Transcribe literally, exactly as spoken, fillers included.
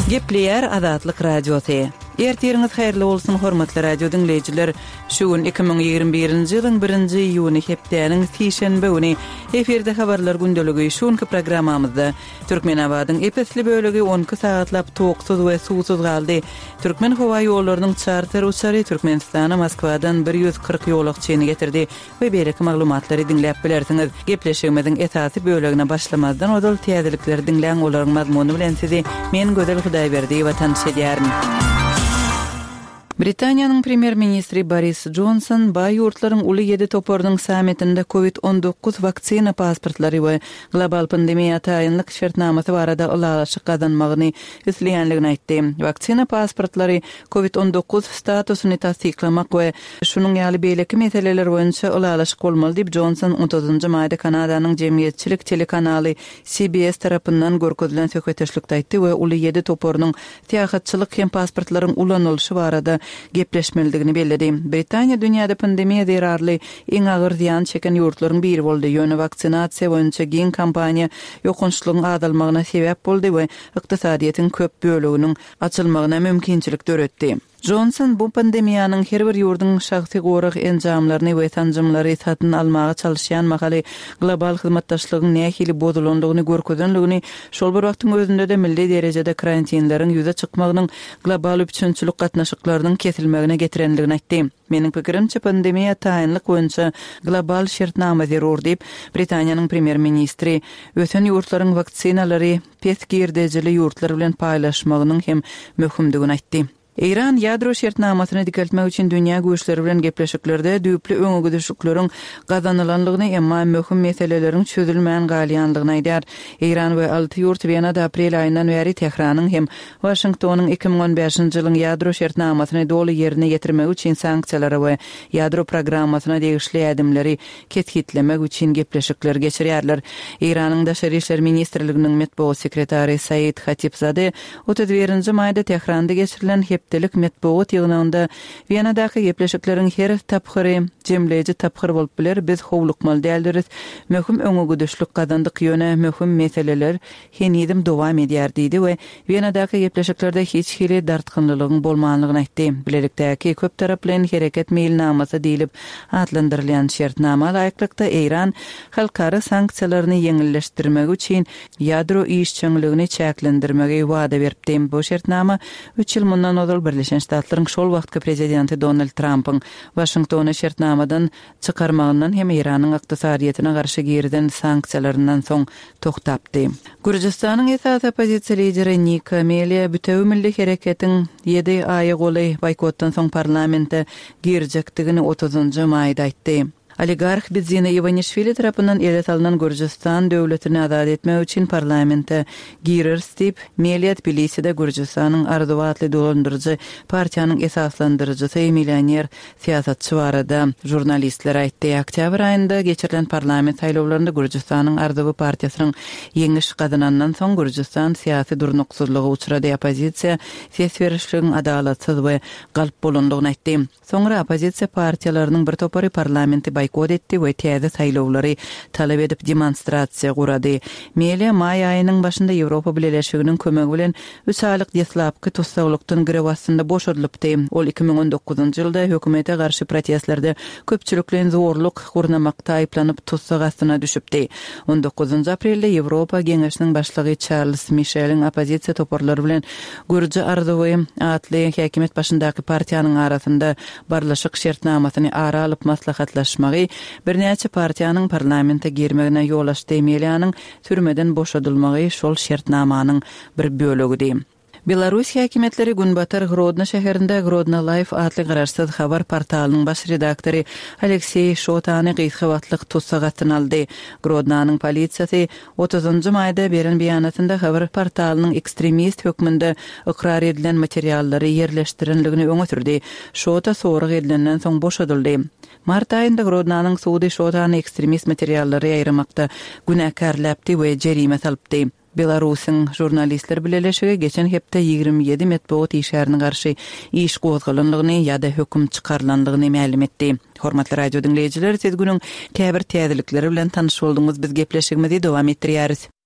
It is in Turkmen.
Gepleyer Azatlyk Radiosu. Ertiriniz hayırlı olsun hormatly radio dinleyijiler. Şu gün iki bin ýygrimi birinji ýylyň birinji iýuny hepdeniň sişenbe güni eferde habarlar gündeligi şunky programmamyzda Türkmenabadyň epesli bölegi on iki sagatlap toksuz we suwsuz galdy. Türkmen howa ýollarynyň charter uçary Türkmenistana Moskwadan bir ýüz kırk ýolak çyny getirdi we bereki maglumatlary dinläp bilersiňiz. Gepleşigimiziň esasy bölegine başlamazdan odal täzelikleri dinleň olaryň mazmuny bilen sizi men Gödel Hudaýberdi we tanışy edýärim. Britaniýanyň premier ministri Boris Johnson baý ýurtlaryň uly ýedi toporynyň sametinde covid on dokuz vaksina pasportlary we global pandemiýa taýynlyk şertnamasy barada ulaşyk gazanmagyny isleýänligini aýtdy. Vaksina pasportlary covid on dokuz statusyny tasdiklamak we şunuň ýaly beýleki meseleler boýunça ulaşyk bolmaly diýip Johnson on todoňunjy maýda Kanadanyň jemgyýetçilik telekanaly C B S tarapyndan görkezlen söhbetleşikde aýtdy we uly ýedi toporynyň tähatçylyk hem pasportlaryň ulanylşy barada gepleşmelidigini belledi. Britaniýa dünýäde pandemiýa zerarly iň agyr ziýan çeken ýurtlaryň biri boldy. Ýöne vaksinasiýa boýunça giň kampaniýa ýokunçlygyň azalmagyna sebäp boldy we ykdysadyýetin köp böleginiň açylmagyna mümkinçilik töretdi. Johnson bu pandemiýanyň her bir ýurdun şahsy gorak enjamlaryny we tanjymlary satyn almaga çalışýan mahaly global hyzmatdaşlygyň nähili bozulandygyny görkezenligini, şol bir wagtyň özünde de milli derejede karantinlaryň ýüze çykmagynyň global üçinçilik gatnaşyklarynyň kesilmegine getirenligini aýtdy. Meniň pikirimçe pandemiýa taýynlyk boýunça global şertnama zerur diýip Britaniýanyň premier ministri öten ýurtlaryň vaksinalary pesgirdejili ýurtlar bilen paýlaşmagynyň hem möhümdigini aýtdy. İran ýadro şertnamasyny dikeltmek üçin dünýä güýçleri bilen gepleşiklerde düýpli öňe düşükleriň gazanylanlygyny emma möhüm meseleleriň çözülmän galýanlygyny aýdýar. İran we alty ýurt Wienada aprel aýyndan beri Tehranyň hem Washingtonyň iki bin on beşinji ýylyň ýadro şertnamasyny doly ýerine ýetirmek üçin sanksiýalary we ýadro programmasyna degişli ädimleri ketkitlemek üçin gepleşikler geçirýärler. Iranyň daşary işler ministrliginiň metbuat sekretary Said Khatibzade otuz birinji maýda Tehranda geçirilen Hepdelik metbuat ýygnynda Wienadaky gepleşikleriň her taphyry jemleýici taphyr bolup biler. Biz howlukmaly däldiris. Möhüm öňe düşlük gazandyk ýöne möhüm meseleler henidim dowam edýär diýdi we Wienadaky gepleşiklerde hiç hili dartgynlygyň bolmanlygyny aýtdy. Bilelikdäki köp taraply hereket meýilnamasy diýilip adlandyrylýan şertnama laýyklykda Iran halkara sanksiýalaryny ýeňilleşdirmek üçin ýadro işçiligini çäklendirmege wada beripdi. Bu şertnama üç ýyl mundan odal Birleşen Ştatlaryň şol wagtky prezidenti Donald Trump'yň Washingtony şertnamadan çykarmagyndan hem Iranyň ykdysadyýetyne garşy girden sanksiýalaryndan soň toktapdy. Gürjistanyň esas opozisiýa lideri Nik Melia bütew milli hereketiň ýedi aýy goly boykotdan soň parlamentde girjekdigini otuzunjy maýda aýtdy. Oligark Bidzina Ivanishvili tarapyndan ele salynan Gürjistan döwletini azad etmek üçin parlamentde girer diýip Melia Tbiliside Gürjistanyň arzuwatly dolandyrjy partiýanyň esaslandyrjysy millioner siýasatçy barada jurnalistler aýtdy. Oktyabr aýynda geçirilen parlament saýlawlarynda Gürjistanyň arzuwy partiýasynyň ýeňiş gazanandan soň Gürjistan siýasy durnuksuzlygy uçrady. Opozisiýa ses berişligiň adalatsyz we galp bolandygyny aýtdy. Soňra opozisiýa partiýalarynyň bir topary parlamentde boykot etdi we täze saýlawlary talap edip demonstrasiýa gurady. Melia maý aýynyň başynda Ýewropa Birleşiginiň kömegi bilen üç aýlyk deslapky tutsaglykdan grewasynda boşadylypdy. Ol iki bin on dokuzunjy ýylda hökümete garşy protestlerde köpçüliklen zorluk gurnamakda aýplanyp tutsag astyna düşüpdi. on dokuzunjy aprelde Ýewropa Geňeşiniň başlygy Charles Michel'in opozisiýa toparlary bilen Gürji arzuwy atly häkimet başyndaky partiýanyň arasynda barlaşyk şertnamasyny ara alyp maslahatlaşmagy bir näçe partiýanyň parlamentde girmegine ýol açdy. Meliýanyň türmeden boşadylmagy şol şertnamanyň bir bölegi. Belarus häkimetleri Günbatar Grodno şäherinde Grodno Life adly garaşsyz habar portalynyň baş redaktory Aleksey Shotany gyzgy wagtlyk tutsagatyn aldy. Grodnonyň polisiýasy otuzunjy maýda beren beýanatynda habar portalynyň ekstremist hökmünde ikrar edilen materiallary ýerleşdirenligini öňe sürdi. Shota sorag edilenden soň boşadyldy. Mart aýynda Grodnonyň suwdy Shotany ekstremist materiallary aýrymakda günäkärläpdi we jerime salypdy. Belarusyň jurnalistler bileşigi geçen hepde ýygrimi ýedi metbuat işärini garşy iş gozgalanlygyny ýa-da höküm çykarlandygyny ma'lum etdi. Hormatly radio dinleyijiler, siz günüň käbir täzelikleri bilen tanyş boldyňyz. Biz gepleşigimizi dowam etdirýäris.